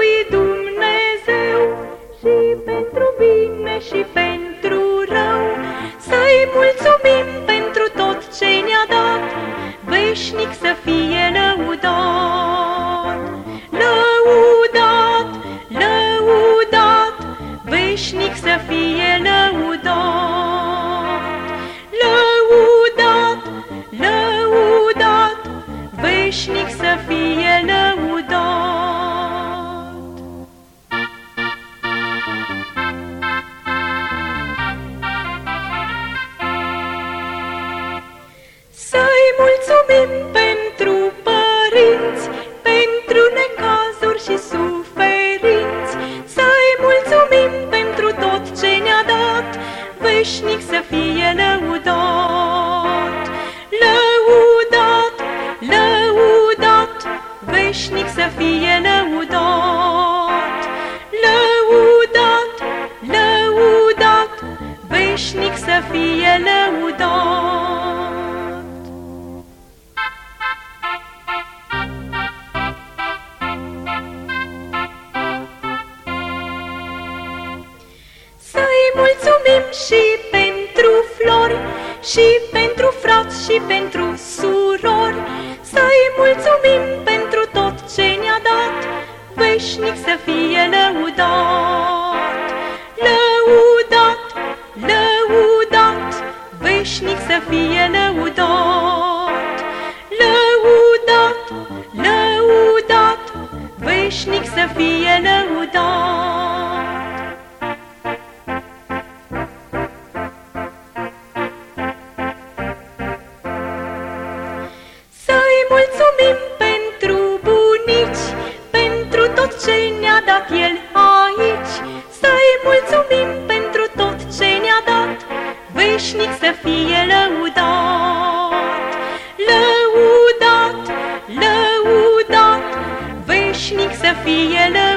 lui Dumnezeu și pentru bine și pentru rău. Să-i mulțumim pentru tot ce ne-a dat, veșnic să fie lăudat. Lăudat, lăudat, veșnic să fie lăudat. Lăudat, lăudat, veșnic să fie lăudat. Să-i mulțumim pentru părinți, pentru necazuri și suferinți. Să-i mulțumim pentru tot ce ne-a dat, veșnic să fie lăudat. Lăudat, lăudat, veșnic să fie lăudat. Lăudat, lăudat, veșnic să fie lăudat. Să-i mulțumim și pentru flori, și pentru frați, și pentru surori. Să-i mulțumim pentru tot ce ne-a dat, veșnic să fie lăudat. Lăudat, lăudat, veșnic să fie lăudat. Lăudat, lăudat, veșnic să fie lăudat. Să-i mulțumim pentru bunici, pentru tot ce ne-a dat El aici. Să-i mulțumim pentru tot ce ne-a dat, veșnic să fie lăudat. Lăudat, lăudat, veșnic să fie lăudat.